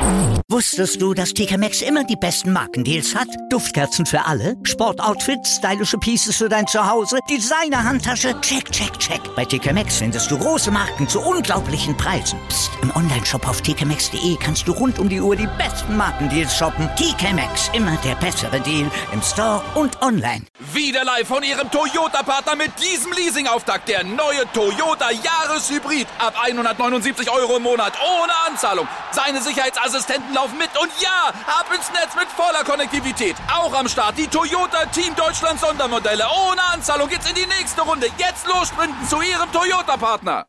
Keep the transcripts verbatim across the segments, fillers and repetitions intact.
Wusstest du, dass T K Maxx immer die besten Markendeals hat? Duftkerzen für alle, Sportoutfits, stylische Pieces für dein Zuhause, Designer-Handtasche, check, check, check. Bei T K Maxx findest du große Marken zu unglaublichen Preisen. Psst. Im Onlineshop auf t k maxx punkt d e kannst du rund um die Uhr die besten Markendeals shoppen. T K Maxx, immer der bessere Deal im Store und online. Wieder live von Ihrem Toyota-Partner mit diesem Leasing-Auftakt. Der neue Toyota Jahreshybrid. Ab hundertneunundsiebzig Euro im Monat. Ohne Anzahlung. Seine Sicherheitsassistenten laufen mit. Und ja, ab ins Netz mit voller Konnektivität. Auch am Start die Toyota Team Deutschland Sondermodelle. Ohne Anzahlung geht's in die nächste Runde. Jetzt los sprinten zu Ihrem Toyota-Partner.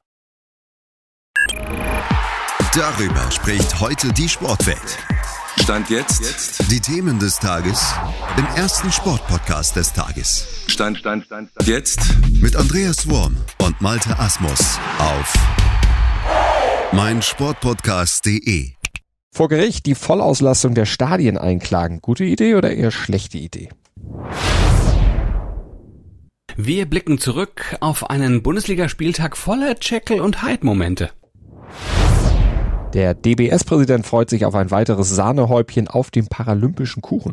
Darüber spricht heute die Sportwelt. Stand jetzt. jetzt. Die Themen des Tages im ersten Sportpodcast des Tages. Stand, Stand, Stand, Stand. Jetzt. Mit Andreas Worm und Malte Asmus auf meinsportpodcast punkt de. Vor Gericht die Vollauslastung der Stadien einklagen. Gute Idee oder eher schlechte Idee? Wir blicken zurück auf einen Bundesligaspieltag voller Jekyll- und Hyde-Momente. Der D B S-Präsident freut sich auf ein weiteres Sahnehäubchen auf dem paralympischen Kuchen.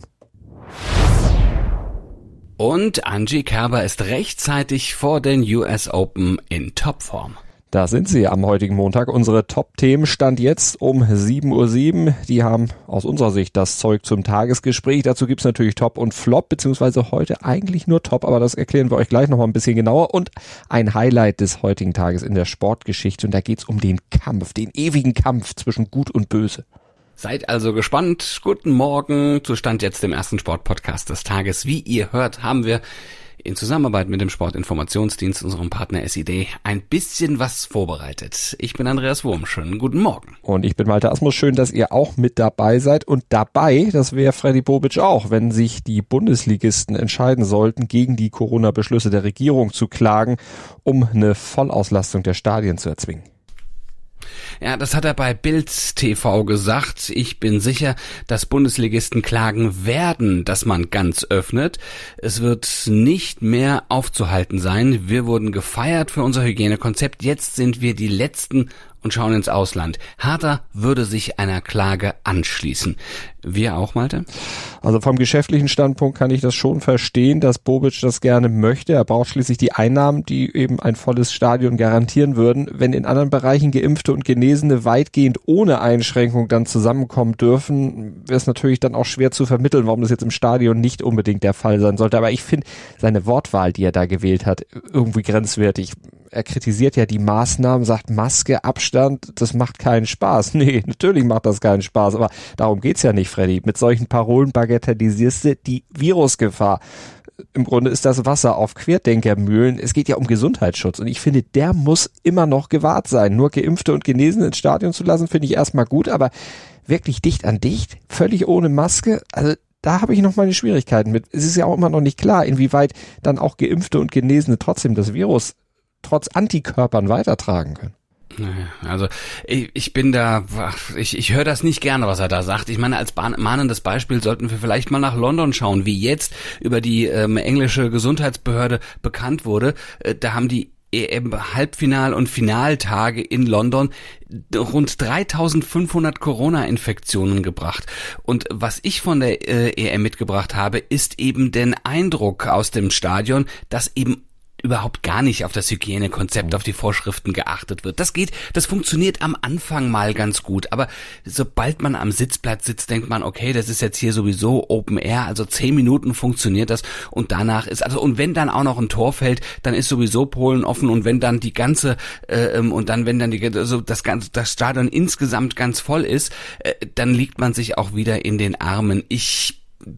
Und Angie Kerber ist rechtzeitig vor den U S Open in Topform. Da sind sie am heutigen Montag. Unsere Top-Themen stand jetzt um sieben Uhr sieben. Die haben aus unserer Sicht das Zeug zum Tagesgespräch. Dazu gibt's natürlich Top und Flop, beziehungsweise heute eigentlich nur Top, aber das erklären wir euch gleich noch mal ein bisschen genauer. Und ein Highlight des heutigen Tages in der Sportgeschichte. Und da geht's um den Kampf, den ewigen Kampf zwischen Gut und Böse. Seid also gespannt. Guten Morgen. Zu Stand jetzt im ersten Sportpodcast des Tages. Wie ihr hört, haben wir in Zusammenarbeit mit dem Sportinformationsdienst, unserem Partner S I D, ein bisschen was vorbereitet. Ich bin Andreas Wurm, schönen guten Morgen. Und ich bin Malte Asmus, schön, dass ihr auch mit dabei seid. Und dabei, das wäre Freddy Bobic auch, wenn sich die Bundesligisten entscheiden sollten, gegen die Corona-Beschlüsse der Regierung zu klagen, um eine Vollauslastung der Stadien zu erzwingen. Ja, das hat er bei Bild T V gesagt. Ich bin sicher, dass Bundesligisten klagen werden, dass man ganz öffnet. Es wird nicht mehr aufzuhalten sein. Wir wurden gefeiert für unser Hygienekonzept. Jetzt sind wir die Letzten und schauen ins Ausland. Hertha würde sich einer Klage anschließen. Wir auch, Malte? Also vom geschäftlichen Standpunkt kann ich das schon verstehen, dass Bobic das gerne möchte. Er braucht schließlich die Einnahmen, die eben ein volles Stadion garantieren würden. Wenn in anderen Bereichen Geimpfte und Genesene weitgehend ohne Einschränkung dann zusammenkommen dürfen, wäre es natürlich dann auch schwer zu vermitteln, warum das jetzt im Stadion nicht unbedingt der Fall sein sollte. Aber ich finde seine Wortwahl, die er da gewählt hat, irgendwie grenzwertig. Er kritisiert ja die Maßnahmen, sagt Maske, Abstand, das macht keinen Spaß. Nee, natürlich macht das keinen Spaß, aber darum geht's ja nicht, Freddy. Mit solchen Parolen bagatellisierst du die Virusgefahr. Im Grunde ist das Wasser auf Querdenkermühlen. Es geht ja um Gesundheitsschutz und ich finde, der muss immer noch gewahrt sein. Nur Geimpfte und Genesene ins Stadion zu lassen, finde ich erstmal gut, aber wirklich dicht an dicht, völlig ohne Maske, also da habe ich noch meine Schwierigkeiten mit. Es ist ja auch immer noch nicht klar, inwieweit dann auch Geimpfte und Genesene trotzdem das Virus trotz Antikörpern weitertragen können. Also ich, ich bin da, ich, ich höre das nicht gerne, was er da sagt. Ich meine, als mahnendes Beispiel sollten wir vielleicht mal nach London schauen, wie jetzt über die ähm, englische Gesundheitsbehörde bekannt wurde. Äh, da haben die E M-Halbfinal- und Finaltage in London rund dreitausendfünfhundert Corona-Infektionen gebracht. Und was ich von der äh, E M mitgebracht habe, ist eben den Eindruck aus dem Stadion, dass eben überhaupt gar nicht auf das Hygienekonzept, auf die Vorschriften geachtet wird. Das geht, das funktioniert am Anfang mal ganz gut, aber sobald man am Sitzplatz sitzt, denkt man, okay, das ist jetzt hier sowieso Open Air, also zehn Minuten funktioniert das und danach ist, also und wenn dann auch noch ein Tor fällt, dann ist sowieso Polen offen und wenn dann die ganze, äh, und dann wenn dann die, also das ganze, das Stadion insgesamt ganz voll ist, äh, dann liegt man sich auch wieder in den Armen. Ich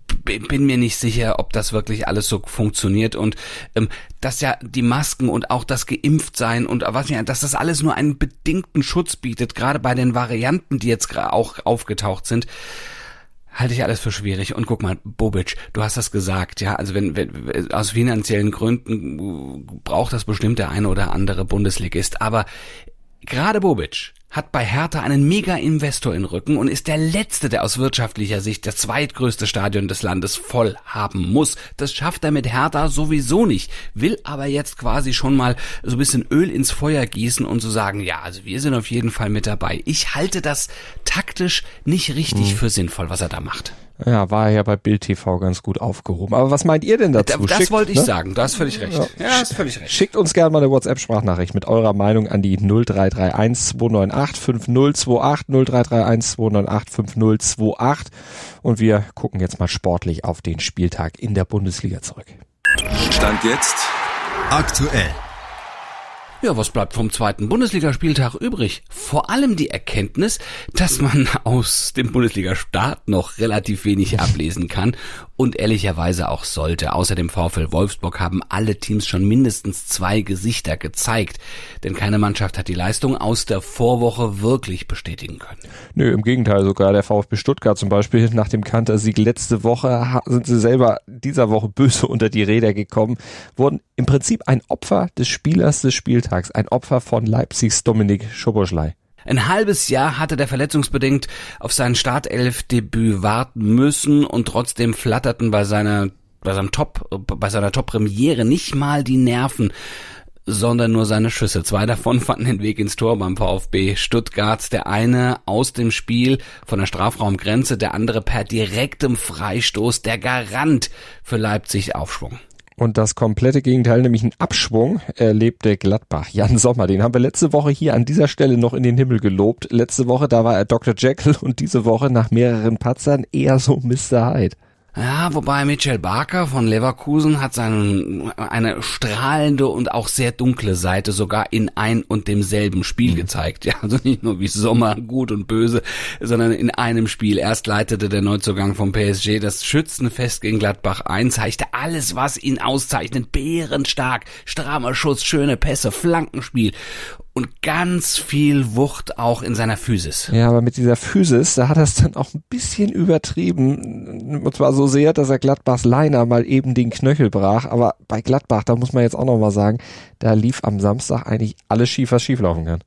bin mir nicht sicher, ob das wirklich alles so funktioniert und ähm, dass ja die Masken und auch das Geimpftsein und was ja, dass das alles nur einen bedingten Schutz bietet, gerade bei den Varianten, die jetzt auch aufgetaucht sind, halte ich alles für schwierig. Und guck mal, Bobic, du hast das gesagt, ja, also wenn, wenn aus finanziellen Gründen braucht das bestimmt der eine oder andere Bundesligist, aber gerade Bobic hat bei Hertha einen Mega-Investor in Rücken und ist der Letzte, der aus wirtschaftlicher Sicht das zweitgrößte Stadion des Landes voll haben muss. Das schafft er mit Hertha sowieso nicht, will aber jetzt quasi schon mal so ein bisschen Öl ins Feuer gießen und so sagen, ja, also wir sind auf jeden Fall mit dabei. Ich halte das taktisch nicht richtig hm. für sinnvoll, was er da macht. Ja, war ja bei Bild T V ganz gut aufgehoben. Aber was meint ihr denn dazu? Das Schickt, wollte ich ne? sagen, du hast völlig recht. Ja, ja hast völlig recht. Schickt uns gerne mal eine WhatsApp-Sprachnachricht mit eurer Meinung an die null drei drei eins zwei neun acht fünf null zwei acht, null drei drei eins zwei neun acht fünf null zwei acht und wir gucken jetzt mal sportlich auf den Spieltag in der Bundesliga zurück. Stand jetzt aktuell. Ja, was bleibt vom zweiten Bundesligaspieltag übrig? Vor allem die Erkenntnis, dass man aus dem Bundesliga-Start noch relativ wenig ablesen kann und ehrlicherweise auch sollte. Außer dem VfL Wolfsburg haben alle Teams schon mindestens zwei Gesichter gezeigt, denn keine Mannschaft hat die Leistung aus der Vorwoche wirklich bestätigen können. Nö, im Gegenteil, sogar der VfB Stuttgart zum Beispiel nach dem Kantersieg letzte Woche sind sie selber dieser Woche böse unter die Räder gekommen, wurden im Prinzip ein Opfer des Spielers des Spieltags, ein Opfer von Leipzigs Dominik Szoboszlai. Ein halbes Jahr hatte der verletzungsbedingt auf sein Startelf-Debüt warten müssen und trotzdem flatterten bei seiner, bei seinem Top, bei seiner Top-Premiere nicht mal die Nerven, sondern nur seine Schüsse. Zwei davon fanden den Weg ins Tor beim VfB Stuttgart. Der eine aus dem Spiel von der Strafraumgrenze, der andere per direktem Freistoß, der Garant für Leipzig Aufschwung. Und das komplette Gegenteil, nämlich einen Abschwung, erlebte Gladbach. Jan Sommer, den haben wir letzte Woche hier an dieser Stelle noch in den Himmel gelobt. Letzte Woche, da war er Doktor Jekyll und diese Woche nach mehreren Patzern eher so Mister Hyde. Ja, wobei Mitchell Barker von Leverkusen hat seine, eine strahlende und auch sehr dunkle Seite sogar in ein und demselben Spiel mhm. gezeigt. Ja, also nicht nur wie Sommer, gut und böse, sondern in einem Spiel. Erst leitete der Neuzugang vom P S G das Schützenfest gegen Gladbach ein, zeigte alles, was ihn auszeichnet. Bärenstark, strammer Schuss, schöne Pässe, Flankenspiel. Und ganz viel Wucht auch in seiner Physis. Ja, aber mit dieser Physis, da hat er es dann auch ein bisschen übertrieben. Und zwar so sehr, dass er Gladbachs Liner mal eben den Knöchel brach. Aber bei Gladbach, da muss man jetzt auch noch mal sagen, da lief am Samstag eigentlich alles schief, was schieflaufen kann.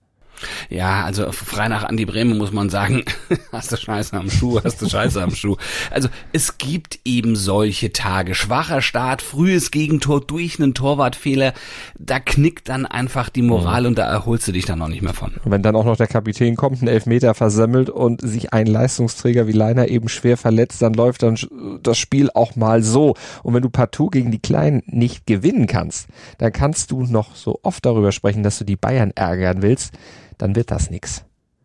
Ja, also frei nach Andi Bremen muss man sagen, hast du Scheiße am Schuh, hast du Scheiße am Schuh. Also es gibt eben solche Tage. Schwacher Start, frühes Gegentor durch einen Torwartfehler, da knickt dann einfach die Moral und da erholst du dich dann noch nicht mehr von. Und wenn dann auch noch der Kapitän kommt, einen Elfmeter versemmelt und sich ein Leistungsträger wie Leiner eben schwer verletzt, dann läuft dann das Spiel auch mal so. Und wenn du partout gegen die Kleinen nicht gewinnen kannst, dann kannst du noch so oft darüber sprechen, dass du die Bayern ärgern willst, dann wird das nix.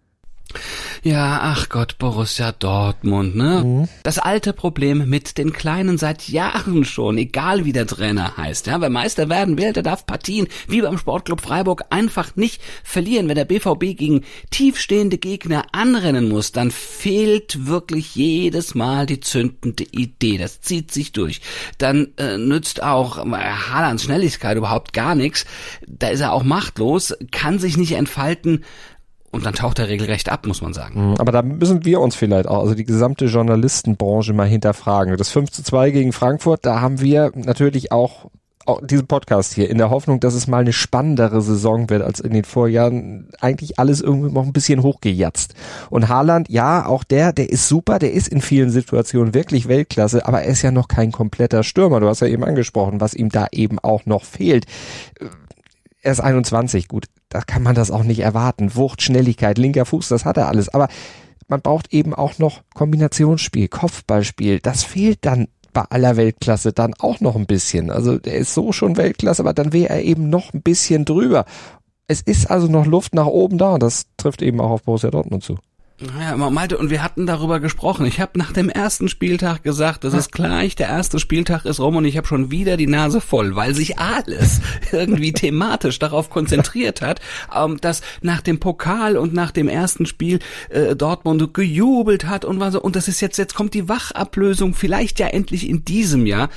Ja, ach Gott, Borussia Dortmund, ne? Mhm. Das alte Problem mit den Kleinen seit Jahren schon, egal wie der Trainer heißt. Ja, wer Meister werden will, der darf Partien wie beim Sportclub Freiburg einfach nicht verlieren. Wenn der B V B gegen tiefstehende Gegner anrennen muss, dann fehlt wirklich jedes Mal die zündende Idee. Das zieht sich durch. Dann äh, nützt auch äh, Haalands Schnelligkeit überhaupt gar nichts. Da ist er auch machtlos, kann sich nicht entfalten. Und dann taucht er regelrecht ab, muss man sagen. Aber da müssen wir uns vielleicht auch, also die gesamte Journalistenbranche mal hinterfragen. Das fünf zu zwei gegen Frankfurt, da haben wir natürlich auch, auch diesen Podcast hier in der Hoffnung, dass es mal eine spannendere Saison wird als in den Vorjahren. Eigentlich alles irgendwie noch ein bisschen hochgejatzt. Und Haaland, ja, auch der, der ist super, der ist in vielen Situationen wirklich Weltklasse, aber er ist ja noch kein kompletter Stürmer. Du hast ja eben angesprochen, was ihm da eben auch noch fehlt. Er ist einundzwanzig, gut, da kann man das auch nicht erwarten. Wucht, Schnelligkeit, linker Fuß, das hat er alles. Aber man braucht eben auch noch Kombinationsspiel, Kopfballspiel. Das fehlt dann bei aller Weltklasse dann auch noch ein bisschen. Also der ist so schon Weltklasse, aber dann wäre er eben noch ein bisschen drüber. Es ist also noch Luft nach oben da und das trifft eben auch auf Borussia Dortmund zu. Ja, Malte, und wir hatten darüber gesprochen. Ich habe nach dem ersten Spieltag gesagt, das ist gleich, der erste Spieltag ist rum und ich habe schon wieder die Nase voll, weil sich alles irgendwie thematisch darauf konzentriert hat, ähm, dass nach dem Pokal und nach dem ersten Spiel äh, Dortmund gejubelt hat und was so. Und das ist jetzt, jetzt kommt die Wachablösung, vielleicht ja endlich in diesem Jahr.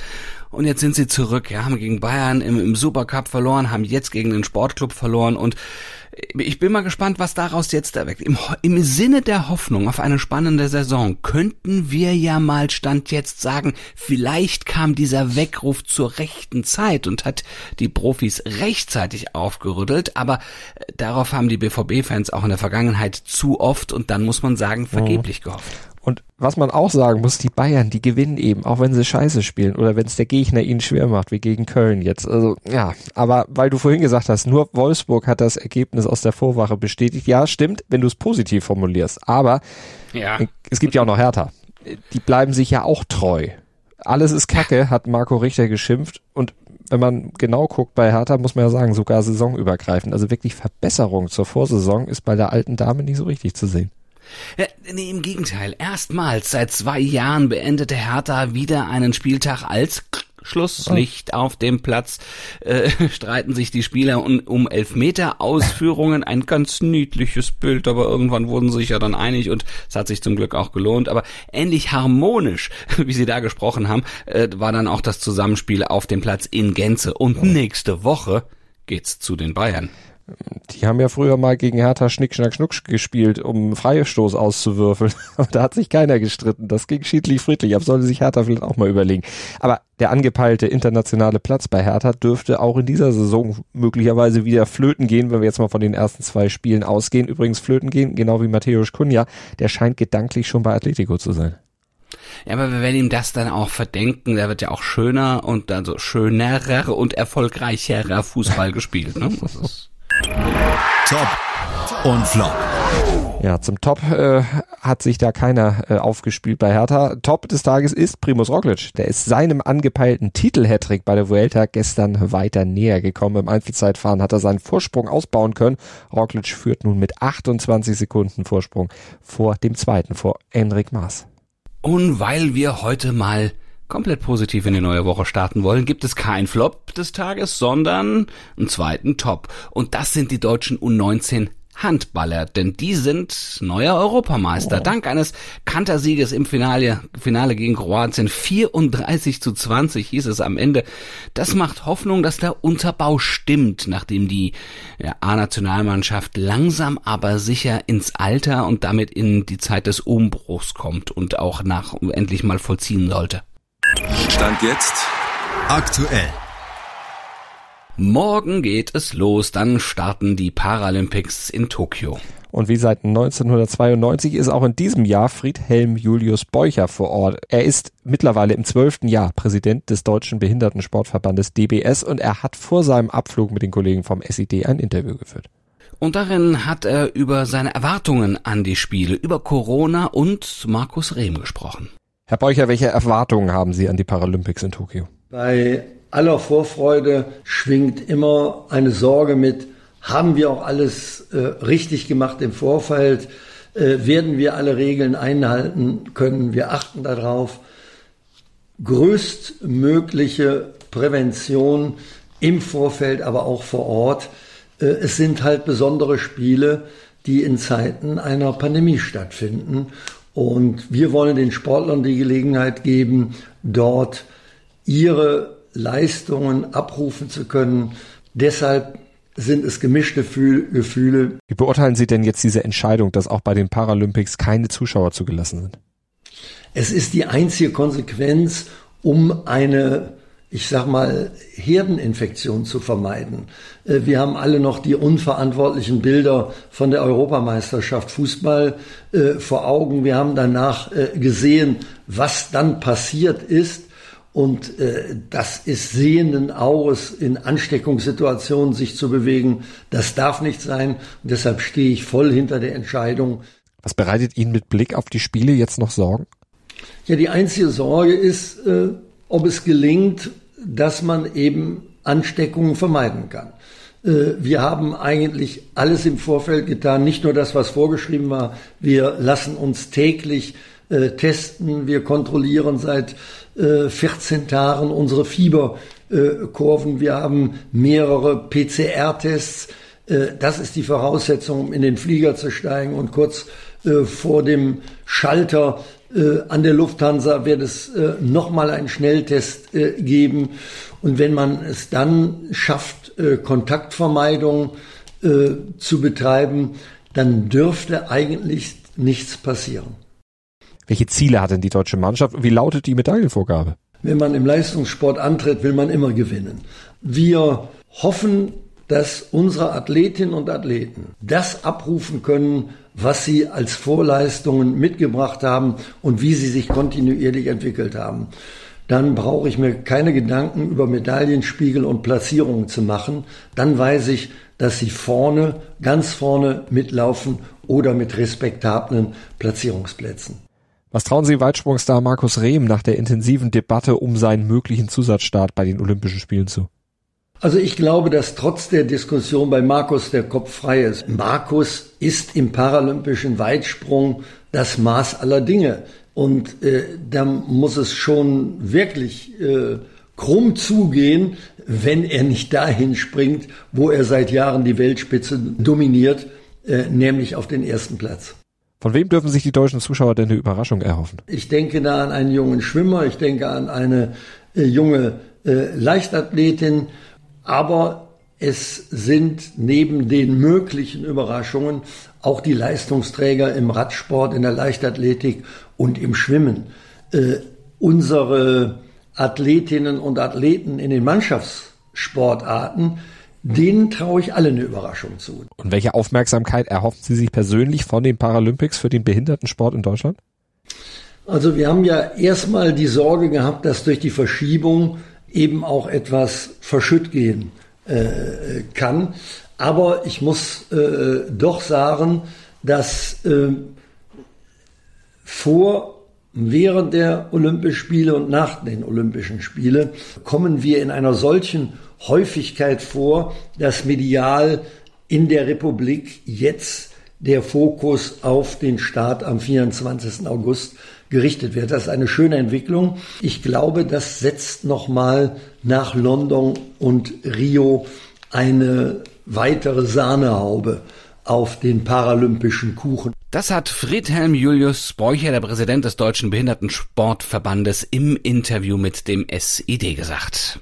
Und jetzt sind sie zurück, ja, haben gegen Bayern im, im Supercup verloren, haben jetzt gegen den Sportclub verloren und ich bin mal gespannt, was daraus jetzt erweckt. Im, Im Sinne der Hoffnung auf eine spannende Saison könnten wir ja mal Stand jetzt sagen, vielleicht kam dieser Weckruf zur rechten Zeit und hat die Profis rechtzeitig aufgerüttelt, aber darauf haben die B V B-Fans auch in der Vergangenheit zu oft und dann muss man sagen, vergeblich gehofft. Und was man auch sagen muss, die Bayern, die gewinnen eben, auch wenn sie scheiße spielen oder wenn es der Gegner ihnen schwer macht, wie gegen Köln jetzt. Also ja, aber weil du vorhin gesagt hast, nur Wolfsburg hat das Ergebnis aus der Vorwoche bestätigt. Ja, stimmt, wenn du es positiv formulierst. Aber ja. Es gibt ja auch noch Hertha. Die bleiben sich ja auch treu. Alles ist Kacke, hat Marco Richter geschimpft. Und wenn man genau guckt bei Hertha, muss man ja sagen, sogar saisonübergreifend. Also wirklich Verbesserung zur Vorsaison ist bei der alten Dame nicht so richtig zu sehen. Ja, nee, im Gegenteil. Erstmals seit zwei Jahren beendete Hertha wieder einen Spieltag als Schlusslicht auf dem Platz. Äh, streiten sich die Spieler um, um Elfmeter-Ausführungen. Ein ganz niedliches Bild, aber irgendwann wurden sie sich ja dann einig und es hat sich zum Glück auch gelohnt. Aber ähnlich harmonisch, wie sie da gesprochen haben, äh, war dann auch das Zusammenspiel auf dem Platz in Gänze. Und nächste Woche geht's zu den Bayern. Die haben ja früher mal gegen Hertha Schnick, Schnack, Schnuck gespielt, um Freistoß auszuwürfeln. Aber da hat sich keiner gestritten. Das ging schiedlich friedlich. Aber sollte sich Hertha vielleicht auch mal überlegen. Aber der angepeilte internationale Platz bei Hertha dürfte auch in dieser Saison möglicherweise wieder flöten gehen, wenn wir jetzt mal von den ersten zwei Spielen ausgehen. Übrigens flöten gehen, genau wie Matthäus Cunha. Der scheint gedanklich schon bei Atletico zu sein. Ja, aber wir werden ihm das dann auch verdenken. Der wird ja auch schöner und dann so schönerer und erfolgreicherer Fußball gespielt, ne? Das ist Top und Flop. Ja, zum Top äh, hat sich da keiner äh, aufgespielt bei Hertha. Top des Tages ist Primož Roglič. Der ist seinem angepeilten Titel-Hattrick bei der Vuelta gestern weiter näher gekommen. Im Einzelzeitfahren hat er seinen Vorsprung ausbauen können. Roglič führt nun mit achtundzwanzig Sekunden Vorsprung vor dem zweiten, vor Enric Mas. Und weil wir heute mal komplett positiv in die neue Woche starten wollen, gibt es keinen Flop des Tages, sondern einen zweiten Top. Und das sind die deutschen U neunzehn Handballer, denn die sind neuer Europameister. Oh. Dank eines Kantersieges im Finale, Finale gegen Kroatien, vierunddreißig zu zwanzig hieß es am Ende. Das macht Hoffnung, dass der Unterbau stimmt, nachdem die ja, A-Nationalmannschaft langsam aber sicher ins Alter und damit in die Zeit des Umbruchs kommt und auch nach endlich mal vollziehen sollte. Stand jetzt aktuell. Morgen geht es los, dann starten die Paralympics in Tokio. Und wie seit neunzehnhundertzweiundneunzig ist auch in diesem Jahr Friedhelm Julius Beucher vor Ort. Er ist mittlerweile im zwölften Jahr Präsident des Deutschen Behindertensportverbandes D B S und er hat vor seinem Abflug mit den Kollegen vom S I D ein Interview geführt. Und darin hat er über seine Erwartungen an die Spiele, über Corona und Markus Rehm gesprochen. Herr Beucher, welche Erwartungen haben Sie an die Paralympics in Tokio? Bei aller Vorfreude schwingt immer eine Sorge mit, haben wir auch alles äh, richtig gemacht im Vorfeld? Äh, werden wir alle Regeln einhalten können? Wir achten darauf. Größtmögliche Prävention im Vorfeld, aber auch vor Ort. Äh, es sind halt besondere Spiele, die in Zeiten einer Pandemie stattfinden. Und wir wollen den Sportlern die Gelegenheit geben, dort ihre Leistungen abrufen zu können. Deshalb sind es gemischte Gefühle. Wie beurteilen Sie denn jetzt diese Entscheidung, dass auch bei den Paralympics keine Zuschauer zugelassen sind? Es ist die einzige Konsequenz, um eine, ich sag mal, Herdeninfektion zu vermeiden. Wir haben alle noch die unverantwortlichen Bilder von der Europameisterschaft Fußball äh, vor Augen. Wir haben danach äh, gesehen, was dann passiert ist. Und äh, das ist sehenden Auges, in Ansteckungssituationen sich zu bewegen. Das darf nicht sein. Und deshalb stehe ich voll hinter der Entscheidung. Was bereitet Ihnen mit Blick auf die Spiele jetzt noch Sorgen? Ja, die einzige Sorge ist, äh, ob es gelingt, dass man eben Ansteckungen vermeiden kann. Äh, wir haben eigentlich alles im Vorfeld getan, nicht nur das, was vorgeschrieben war. Wir lassen uns täglich äh, testen. Wir kontrollieren seit vierzehn Tagen unsere Fieberkurven. Wir haben mehrere P C R-Tests. Das ist die Voraussetzung, um in den Flieger zu steigen und kurz vor dem Schalter Äh, an der Lufthansa wird es äh, nochmal einen Schnelltest äh, geben. Und wenn man es dann schafft, äh, Kontaktvermeidung äh, zu betreiben, dann dürfte eigentlich nichts passieren. Welche Ziele hat denn die deutsche Mannschaft und wie lautet die Medaillenvorgabe? Wenn man im Leistungssport antritt, will man immer gewinnen. Wir hoffen, dass unsere Athletinnen und Athleten das abrufen können, was sie als Vorleistungen mitgebracht haben und wie sie sich kontinuierlich entwickelt haben. Dann brauche ich mir keine Gedanken über Medaillenspiegel und Platzierungen zu machen. Dann weiß ich, dass sie vorne, ganz vorne mitlaufen oder mit respektablen Platzierungsplätzen. Was trauen Sie Weitsprungstar Markus Rehm nach der intensiven Debatte um seinen möglichen Zusatzstart bei den Olympischen Spielen zu? Also ich glaube, dass trotz der Diskussion bei Markus der Kopf frei ist. Markus ist im paralympischen Weitsprung das Maß aller Dinge. Und äh, da muss es schon wirklich äh, krumm zugehen, wenn er nicht dahin springt, wo er seit Jahren die Weltspitze dominiert, äh, nämlich auf den ersten Platz. Von wem dürfen sich die deutschen Zuschauer denn eine Überraschung erhoffen? Ich denke da an einen jungen Schwimmer, ich denke an eine äh, junge äh, Leichtathletin, aber es sind neben den möglichen Überraschungen auch die Leistungsträger im Radsport, in der Leichtathletik und im Schwimmen. Äh, unsere Athletinnen und Athleten in den Mannschaftssportarten, denen traue ich alle eine Überraschung zu. Und welche Aufmerksamkeit erhoffen Sie sich persönlich von den Paralympics für den Behindertensport in Deutschland? Also wir haben ja erstmal die Sorge gehabt, dass durch die Verschiebung eben auch etwas verschütt gehen äh, kann. Aber ich muss äh, doch sagen, dass äh, vor, während der Olympischen Spiele und nach den Olympischen Spielen kommen wir in einer solchen Häufigkeit vor, dass medial in der Republik jetzt der Fokus auf den Start am vierundzwanzigsten August gerichtet wird. Das ist eine schöne Entwicklung. Ich glaube, das setzt nochmal nach London und Rio eine weitere Sahnehaube auf den paralympischen Kuchen. Das hat Friedhelm Julius Bräucher, der Präsident des Deutschen Behindertensportverbandes, im Interview mit dem S I D gesagt.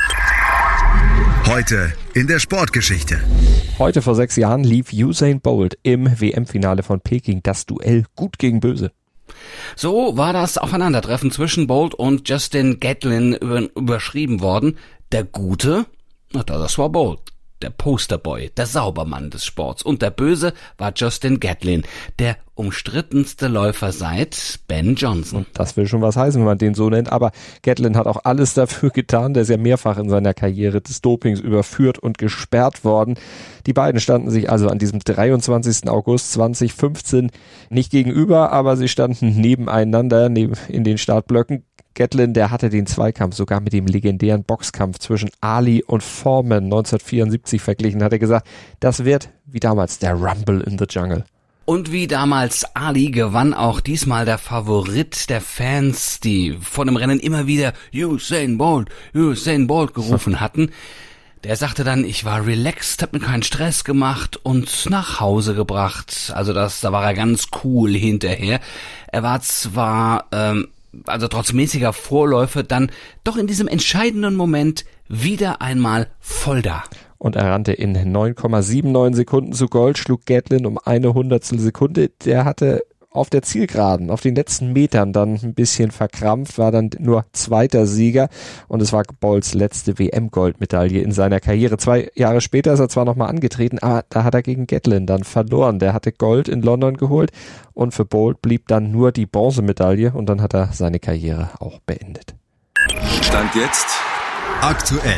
Heute in der Sportgeschichte. Heute vor sechs Jahren lief Usain Bolt im W M-Finale von Peking das Duell Gut gegen Böse. So war das Aufeinandertreffen zwischen Bolt und Justin Gatlin überschrieben worden. Der Gute, na, das war Bolt. Der Posterboy, der Saubermann des Sports. Und der Böse war Justin Gatlin, der umstrittenste Läufer seit Ben Johnson. Das will schon was heißen, wenn man den so nennt. Aber Gatlin hat auch alles dafür getan. Der ist ja mehrfach in seiner Karriere des Dopings überführt und gesperrt worden. Die beiden standen sich also an diesem dreiundzwanzigsten August zweitausendfünfzehn nicht gegenüber, aber sie standen nebeneinander neben, in den Startblöcken. Gatlin, der hatte den Zweikampf sogar mit dem legendären Boxkampf zwischen Ali und Foreman neunzehnhundertvierundsiebzig verglichen, hat er gesagt, das wird wie damals der Rumble in the Jungle. Und wie damals Ali gewann auch diesmal der Favorit der Fans, die vor dem Rennen immer wieder Usain Bolt, Usain Bolt gerufen hatten. Der sagte dann, ich war relaxed, hab mir keinen Stress gemacht und nach Hause gebracht. Also das, da war er ganz cool hinterher. Er war zwar, ähm, also trotz mäßiger Vorläufe, dann doch in diesem entscheidenden Moment wieder einmal voll da. Und er rannte in neun Komma neunundsiebzig Sekunden zu Gold, schlug Gatlin um eine Hundertstel Sekunde. Der hatte auf der Zielgeraden, auf den letzten Metern dann ein bisschen verkrampft, war dann nur zweiter Sieger und es war Bolts letzte W M-Goldmedaille in seiner Karriere. Zwei Jahre später ist er zwar nochmal angetreten, aber da hat er gegen Gatlin dann verloren. Der hatte Gold in London geholt und für Bolt blieb dann nur die Bronzemedaille und dann hat er seine Karriere auch beendet. Stand jetzt aktuell.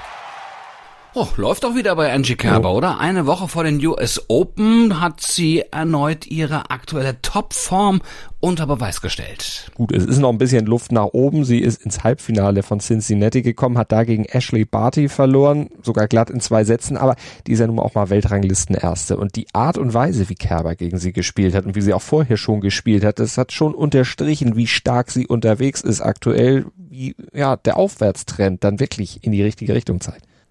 Oh, läuft doch wieder bei Angie Kerber, oh. oder? Eine Woche vor den U S Open hat sie erneut ihre aktuelle Topform unter Beweis gestellt. Gut, es ist noch ein bisschen Luft nach oben. Sie ist ins Halbfinale von Cincinnati gekommen, hat dagegen Ashley Barty verloren, sogar glatt in zwei Sätzen, aber die ist ja nun auch mal Weltranglistenerste. Und die Art und Weise, wie Kerber gegen sie gespielt hat und wie sie auch vorher schon gespielt hat, das hat schon unterstrichen, wie stark sie unterwegs ist aktuell, wie ja der Aufwärtstrend dann wirklich in die richtige Richtung zeigt.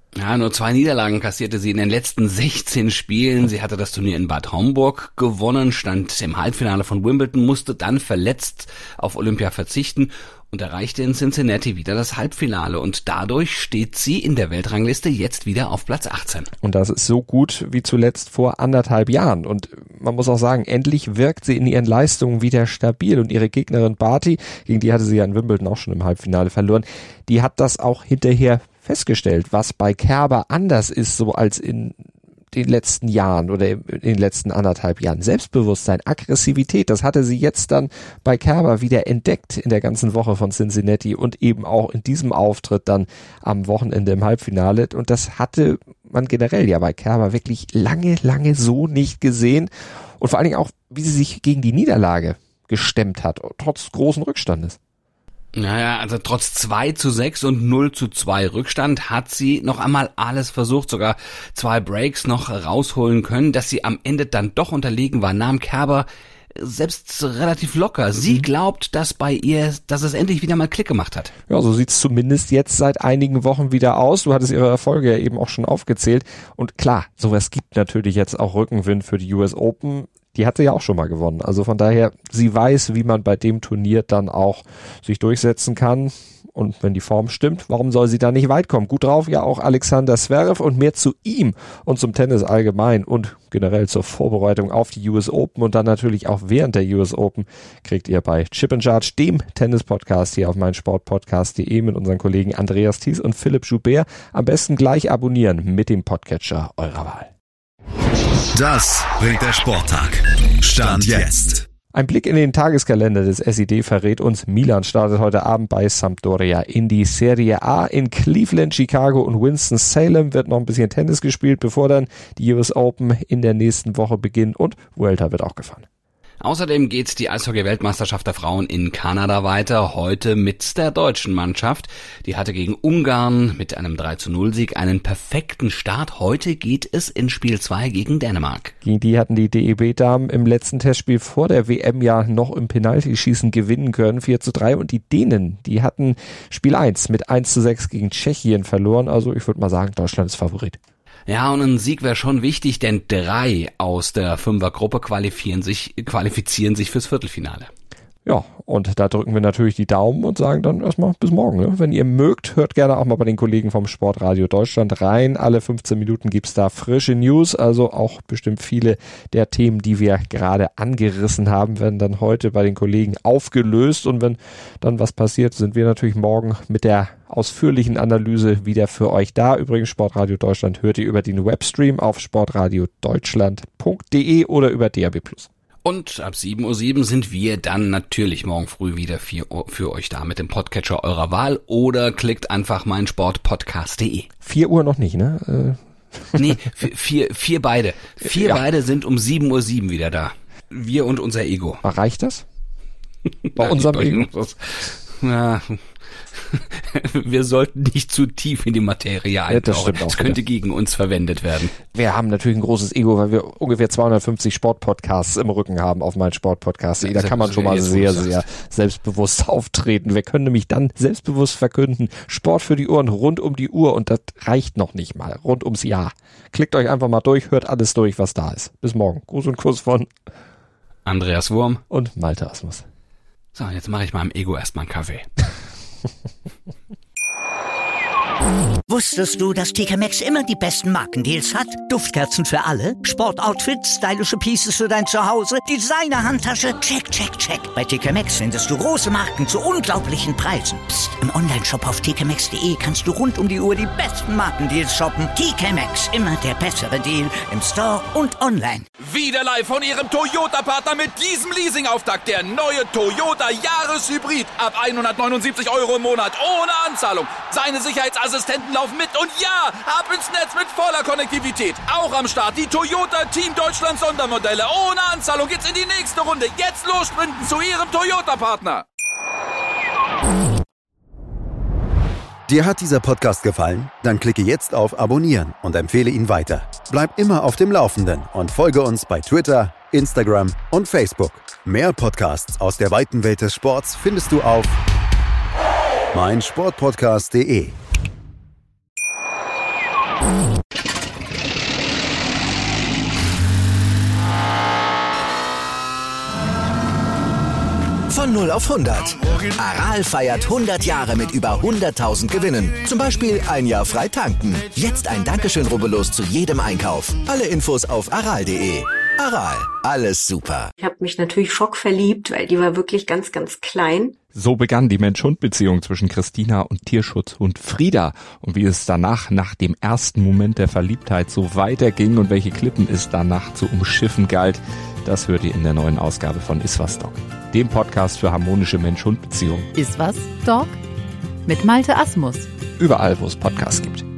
Ja, nur zwei Niederlagen kassierte sie in den letzten sechzehn Spielen. Sie hatte das Turnier in Bad Homburg gewonnen, stand im Halbfinale von Wimbledon, musste dann verletzt auf Olympia verzichten und erreichte in Cincinnati wieder das Halbfinale. Und dadurch steht sie in der Weltrangliste jetzt wieder auf Platz achtzehn. Und das ist so gut wie zuletzt vor anderthalb Jahren. Und man muss auch sagen, endlich wirkt sie in ihren Leistungen wieder stabil. Und ihre Gegnerin Barty, gegen die hatte sie ja in Wimbledon auch schon im Halbfinale verloren, die hat das auch hinterher festgestellt, was bei Kerber anders ist, so als in den letzten Jahren oder in den letzten anderthalb Jahren. Selbstbewusstsein, Aggressivität, das hatte sie jetzt dann bei Kerber wieder entdeckt in der ganzen Woche von Cincinnati und eben auch in diesem Auftritt dann am Wochenende im Halbfinale. Und das hatte man generell ja bei Kerber wirklich lange, lange so nicht gesehen. Und vor allen Dingen auch, wie sie sich gegen die Niederlage gestemmt hat, trotz großen Rückstandes. Naja, also trotz zwei zu sechs und null zu zwei Rückstand hat sie noch einmal alles versucht, sogar zwei Breaks noch rausholen können. Dass sie am Ende dann doch unterlegen war, nahm Kerber selbst relativ locker. Sie glaubt, dass bei ihr, dass es endlich wieder mal Klick gemacht hat. Ja, so sieht's zumindest jetzt seit einigen Wochen wieder aus. Du hattest ihre Erfolge ja eben auch schon aufgezählt. Und klar, sowas gibt natürlich jetzt auch Rückenwind für die U S Open. Die hat sie ja auch schon mal gewonnen. Also von daher, sie weiß, wie man bei dem Turnier dann auch sich durchsetzen kann. Und wenn die Form stimmt, warum soll sie da nicht weit kommen? Gut drauf ja auch Alexander Zverev und mehr zu ihm und zum Tennis allgemein und generell zur Vorbereitung auf die U S Open und dann natürlich auch während der U S Open kriegt ihr bei Chip and Charge, dem Tennis-Podcast hier auf meinsportpodcast punkt de mit unseren Kollegen Andreas Thies und Philipp Joubert. Am besten gleich abonnieren mit dem Podcatcher eurer Wahl. Das bringt der Sporttag. Stand jetzt. Ein Blick in den Tageskalender des S I D verrät uns, Milan startet heute Abend bei Sampdoria in die Serie A. In Cleveland, Chicago und Winston-Salem wird noch ein bisschen Tennis gespielt, bevor dann die U S Open in der nächsten Woche beginnen und Vuelta wird auch gefahren. Außerdem geht die Eishockey-Weltmeisterschaft der Frauen in Kanada weiter, heute mit der deutschen Mannschaft. Die hatte gegen Ungarn mit einem drei zu null Sieg einen perfekten Start. Heute geht es in Spiel zwei gegen Dänemark. Gegen die hatten die D E B-Damen im letzten Testspiel vor der W M ja noch im Penaltyschießen gewinnen können, vier zu drei. Und die Dänen, die hatten Spiel eins mit eins zu sechs gegen Tschechien verloren. Also ich würde mal sagen, Deutschland ist Favorit. Ja, und ein Sieg wäre schon wichtig, denn drei aus der Fünfergruppe qualifizieren sich, qualifizieren sich fürs Viertelfinale. Ja, und da drücken wir natürlich die Daumen und sagen dann erstmal bis morgen. Ne? Wenn ihr mögt, hört gerne auch mal bei den Kollegen vom Sportradio Deutschland rein. Alle fünfzehn Minuten gibt's da frische News, also auch bestimmt viele der Themen, die wir gerade angerissen haben, werden dann heute bei den Kollegen aufgelöst. Und wenn dann was passiert, sind wir natürlich morgen mit der ausführlichen Analyse wieder für euch da. Übrigens, Sportradio Deutschland hört ihr über den Webstream auf sportradiodeutschland punkt de oder über D A B plus. Und ab sieben Uhr sieben sind wir dann natürlich morgen früh wieder für, für euch da mit dem Podcatcher eurer Wahl oder klickt einfach meinsportpodcast punkt de. vier Uhr noch nicht, ne? Äh. Nee, vier, vier beide. Vier ja. beide sind um sieben Uhr sieben wieder da. Wir und unser Ego. Reicht das? Bei ja, unserem Ego? Ja, wir sollten nicht zu tief in die Materie eintauchen. Ja, das, das könnte gegen uns verwendet werden. Wir haben natürlich ein großes Ego, weil wir ungefähr zweihundertfünfzig Sportpodcasts im Rücken haben auf meinsportpodcast punkt de. Da kann man schon mal sehr, sehr selbstbewusst auftreten. Wir können nämlich dann selbstbewusst verkünden, Sport für die Ohren rund um die Uhr und das reicht noch nicht mal, rund ums Jahr. Klickt euch einfach mal durch, hört alles durch, was da ist. Bis morgen. Gruß und Kuss von Andreas Wurm und Malte Asmus. So, jetzt mache ich meinem Ego erstmal einen Kaffee. Wusstest du, dass T K Maxx immer die besten Markendeals hat? Duftkerzen für alle, Sportoutfits, stylische Pieces für dein Zuhause, Designer-Handtasche, check, check, check. Bei T K Maxx findest du große Marken zu unglaublichen Preisen. Psst. Im Onlineshop auf t k maxx punkt de kannst du rund um die Uhr die besten Markendeals shoppen. T K Maxx, immer der bessere Deal im Store und online. Wieder live von ihrem Toyota-Partner mit diesem Leasing-Auftakt. Der neue Toyota Jahreshybrid. Ab hundertneunundsiebzig Euro im Monat ohne Anzahlung. Seine Sicherheitsassistenten laufen mit und ja, ab ins Netz mit voller Konnektivität. Auch am Start die Toyota Team Deutschland Sondermodelle. Ohne Anzahlung geht's in die nächste Runde. Jetzt los sprinten zu Ihrem Toyota-Partner. Dir hat dieser Podcast gefallen? Dann klicke jetzt auf Abonnieren und empfehle ihn weiter. Bleib immer auf dem Laufenden und folge uns bei Twitter, Instagram und Facebook. Mehr Podcasts aus der weiten Welt des Sports findest du auf meinsportpodcast punkt de. Von null auf hundert. Aral feiert hundert Jahre mit über hunderttausend Gewinnen. Zum Beispiel ein Jahr frei tanken. Jetzt ein Dankeschön, rubbellos zu jedem Einkauf. Alle Infos auf aral punkt de. Aral, alles super. Ich habe mich natürlich schockverliebt, weil die war wirklich ganz, ganz klein. So begann die Mensch-Hund-Beziehung zwischen Christina und Tierschutzhund Frieda. Und wie es danach, nach dem ersten Moment der Verliebtheit, so weiterging und welche Klippen es danach zu umschiffen galt, das hört ihr in der neuen Ausgabe von Iswas Dog, dem Podcast für harmonische Mensch-Hund-Beziehungen. Iswas Dog? Mit Malte Asmus. Überall, wo es Podcasts gibt.